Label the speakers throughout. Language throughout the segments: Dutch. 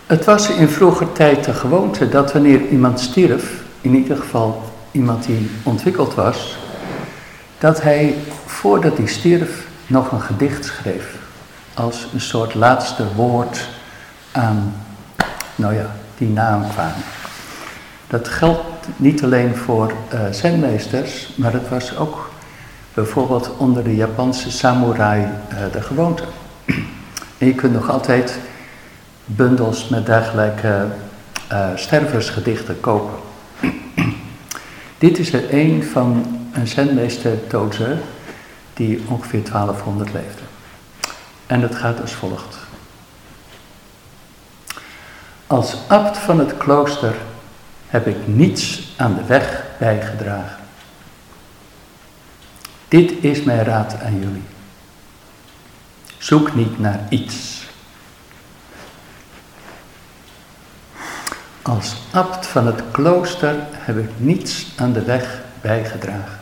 Speaker 1: Het was in vroeger tijd de gewoonte dat wanneer iemand stierf, in ieder geval iemand die ontwikkeld was, dat hij voordat hij stierf nog een gedicht schreef. Als een soort laatste woord aan, die naam kwamen. Dat geldt niet alleen voor zenmeesters, maar het was ook bijvoorbeeld onder de Japanse samurai de gewoonte. En je kunt nog altijd bundels met dergelijke sterversgedichten kopen. Dit is er een van een zenmeester Toze die ongeveer 1200 leefde. En het gaat als volgt. Als abt van het klooster heb ik niets aan de weg bijgedragen. Dit is mijn raad aan jullie. Zoek niet naar iets. Als abt van het klooster heb ik niets aan de weg bijgedragen.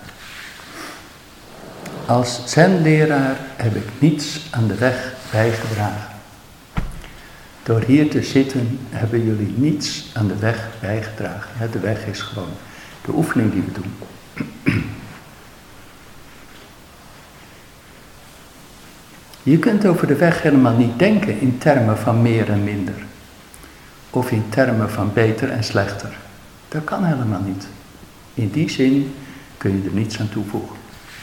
Speaker 1: Als zenleraar heb ik niets aan de weg bijgedragen. Door hier te zitten hebben jullie niets aan de weg bijgedragen. De weg is gewoon de oefening die we doen. Je kunt over de weg helemaal niet denken in termen van meer en minder. Of in termen van beter en slechter. Dat kan helemaal niet. In die zin kun je er niets aan toevoegen.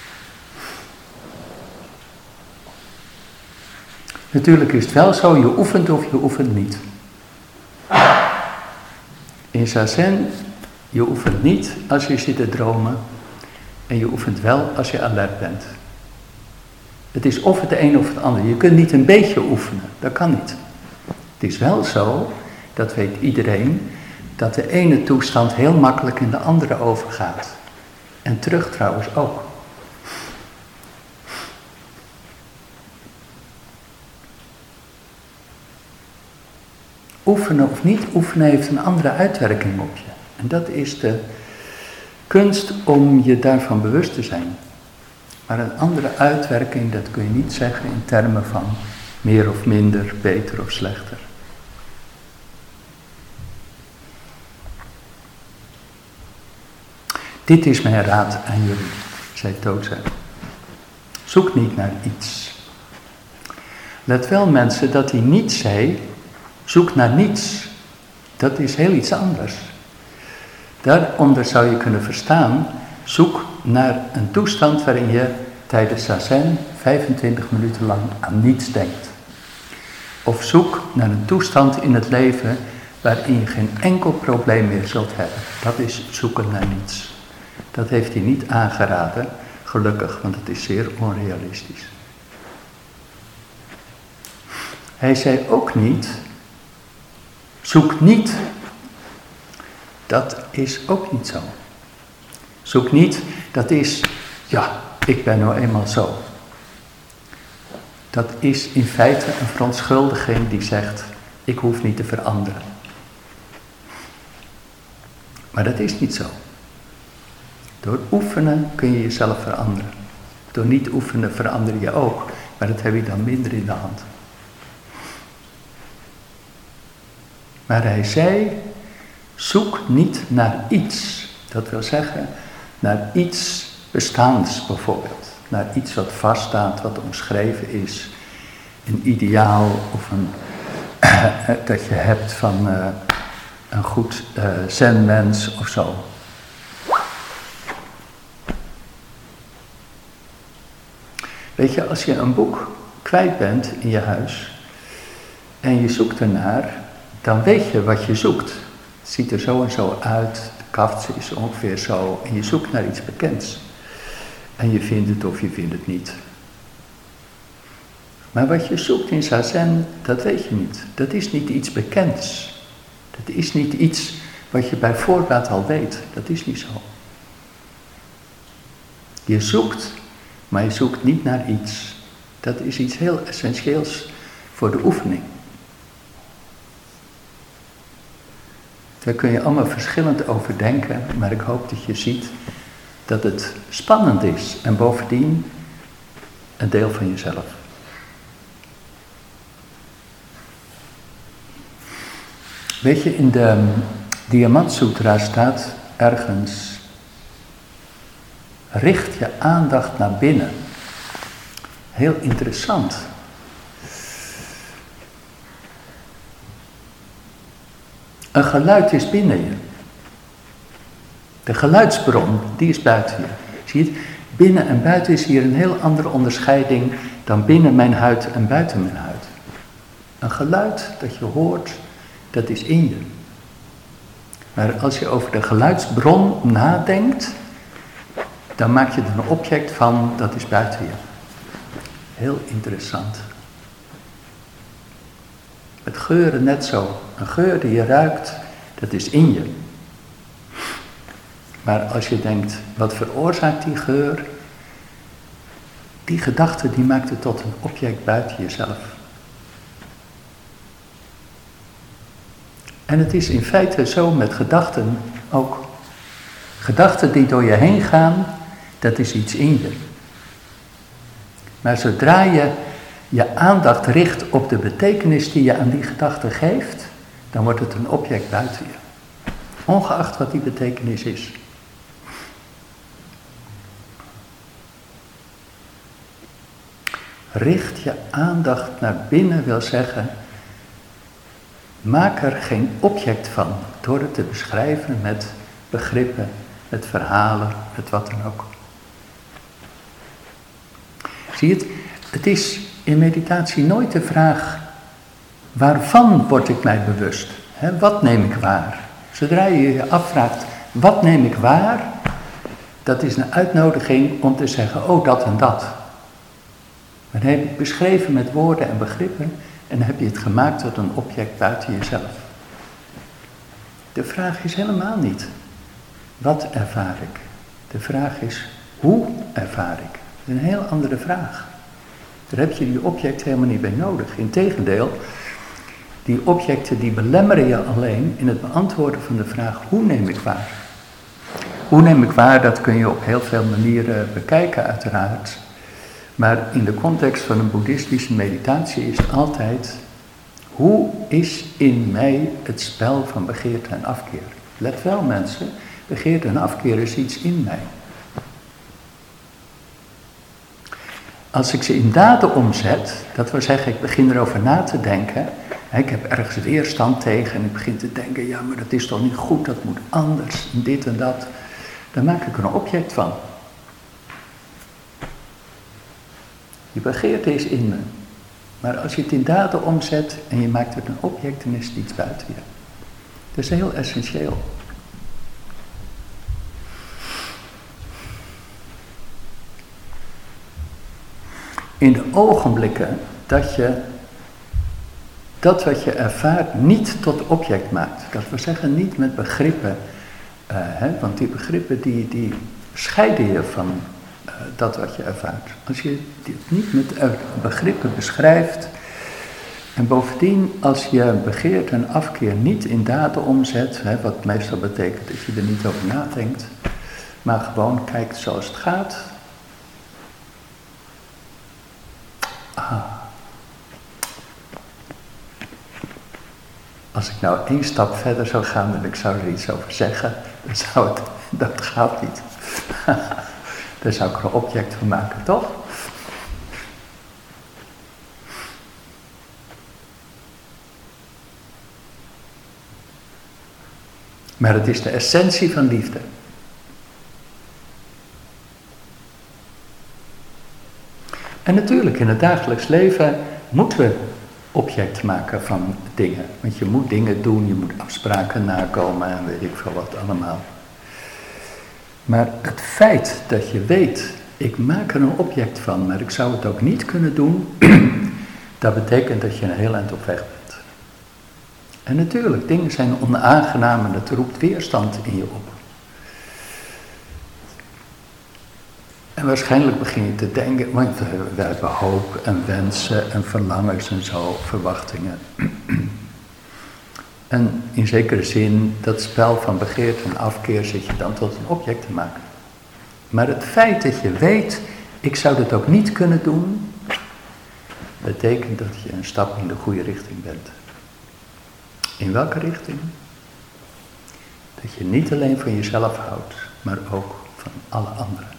Speaker 1: Natuurlijk is het wel zo, je oefent of je oefent niet. In zazen, je oefent niet als je zit te dromen. En je oefent wel als je alert bent. Het is of het een of het ander. Je kunt niet een beetje oefenen, dat kan niet. Het is wel zo, dat weet iedereen, dat de ene toestand heel makkelijk in de andere overgaat. En terug trouwens ook. Oefenen of niet oefenen heeft een andere uitwerking op je. En dat is de kunst om je daarvan bewust te zijn. Maar een andere uitwerking, dat kun je niet zeggen in termen van meer of minder, beter of slechter. Dit is mijn raad aan jullie, zei Toze. Zoek niet naar iets. Let wel mensen dat hij niet zei, zoek naar niets. Dat is heel iets anders. Daaronder zou je kunnen verstaan, zoek naar een toestand waarin je tijdens zazen 25 minuten lang aan niets denkt. Of zoek naar een toestand in het leven waarin je geen enkel probleem meer zult hebben. Dat is zoeken naar niets. Dat heeft hij niet aangeraden, gelukkig, want het is zeer onrealistisch. Hij zei ook niet, zoek niet. Dat is ook niet zo. Zoek niet, dat is, ik ben nou eenmaal zo. Dat is in feite een verontschuldiging die zegt, ik hoef niet te veranderen. Maar dat is niet zo. Door oefenen kun je jezelf veranderen. Door niet oefenen verander je ook, maar dat heb je dan minder in de hand. Maar hij zei, zoek niet naar iets. Dat wil zeggen, naar iets bestaans bijvoorbeeld. Naar iets wat vaststaat, wat omschreven is. Een ideaal of dat je hebt van een goed zenmens of zo. Weet je, als je een boek kwijt bent in je huis en je zoekt ernaar, dan weet je wat je zoekt. Het ziet er zo en zo uit, de kaft is ongeveer zo en je zoekt naar iets bekends. En je vindt het of je vindt het niet. Maar wat je zoekt in zazen, dat weet je niet. Dat is niet iets bekends. Dat is niet iets wat je bij voorbaat al weet. Dat is niet zo. Je zoekt, maar je zoekt niet naar iets. Dat is iets heel essentieels voor de oefening. Daar kun je allemaal verschillend over denken, maar ik hoop dat je ziet dat het spannend is en bovendien een deel van jezelf. Weet je, in de Diamant Sutra staat ergens: richt je aandacht naar binnen. Heel interessant. Een geluid is binnen je. De geluidsbron, die is buiten je. Zie je het? Binnen en buiten is hier een heel andere onderscheiding dan binnen mijn huid en buiten mijn huid. Een geluid dat je hoort, dat is in je. Maar als je over de geluidsbron nadenkt, dan maak je er een object van, dat is buiten je. Heel interessant. Met geuren net zo. Een geur die je ruikt, dat is in je. Maar als je denkt, wat veroorzaakt die geur? Die gedachte die maakt het tot een object buiten jezelf. En het is in feite zo met gedachten ook. Gedachten die door je heen gaan, dat is iets in je. Maar zodra je je aandacht richt op de betekenis die je aan die gedachte geeft, dan wordt het een object buiten je. Ongeacht wat die betekenis is. Richt je aandacht naar binnen wil zeggen, maak er geen object van door het te beschrijven met begrippen, met verhalen, met wat dan ook. Zie je het? Het is in meditatie nooit de vraag, waarvan word ik mij bewust? Wat neem ik waar? Zodra je je afvraagt, wat neem ik waar? Dat is een uitnodiging om te zeggen, oh dat en dat. Maar dan heb je het beschreven met woorden en begrippen en dan heb je het gemaakt tot een object buiten jezelf. De vraag is helemaal niet, wat ervaar ik? De vraag is, hoe ervaar ik? Dat is een heel andere vraag. Daar heb je die objecten helemaal niet bij nodig. Integendeel, die objecten die belemmeren je alleen in het beantwoorden van de vraag, hoe neem ik waar? Hoe neem ik waar, dat kun je op heel veel manieren bekijken uiteraard. Maar in de context van een boeddhistische meditatie is het altijd, hoe is in mij het spel van begeerte en afkeer? Let wel mensen, begeerte en afkeer is iets in mij. Als ik ze in daden omzet, dat wil zeggen ik begin erover na te denken, ik heb ergens weerstand tegen en ik begin te denken, ja maar dat is toch niet goed, dat moet anders, en dit en dat. Dan maak ik er een object van. Je begeerte is in me. Maar als je het in daden omzet en je maakt het een object, dan is het iets buiten je. Dat is heel essentieel. In de ogenblikken dat je dat wat je ervaart niet tot object maakt. Dat wil zeggen niet met begrippen. Want die begrippen die scheiden je van dat wat je ervaart. Als je dit niet met begrippen beschrijft. En bovendien als je begeerte en afkeer niet in daden omzet. Wat meestal betekent dat je er niet over nadenkt. Maar gewoon kijkt zoals het gaat. Als ik nou 1 stap verder zou gaan en ik zou er iets over zeggen, dan zou het, dat gaat niet. Daar zou ik er een object van maken, toch? Maar het is de essentie van liefde. En natuurlijk, in het dagelijks leven moeten we object maken van dingen. Want je moet dingen doen, je moet afspraken nakomen en weet ik veel wat allemaal. Maar het feit dat je weet, ik maak er een object van, maar ik zou het ook niet kunnen doen, dat betekent dat je een heel eind op weg bent. En natuurlijk, dingen zijn onaangenaam en dat roept weerstand in je op. En waarschijnlijk begin je te denken, want we hebben hoop en wensen en verlangens en zo, verwachtingen. En in zekere zin, dat spel van begeerte en afkeer zit je dan tot een object te maken. Maar het feit dat je weet, ik zou dat ook niet kunnen doen, betekent dat je een stap in de goede richting bent. In welke richting? Dat je niet alleen van jezelf houdt, maar ook van alle anderen.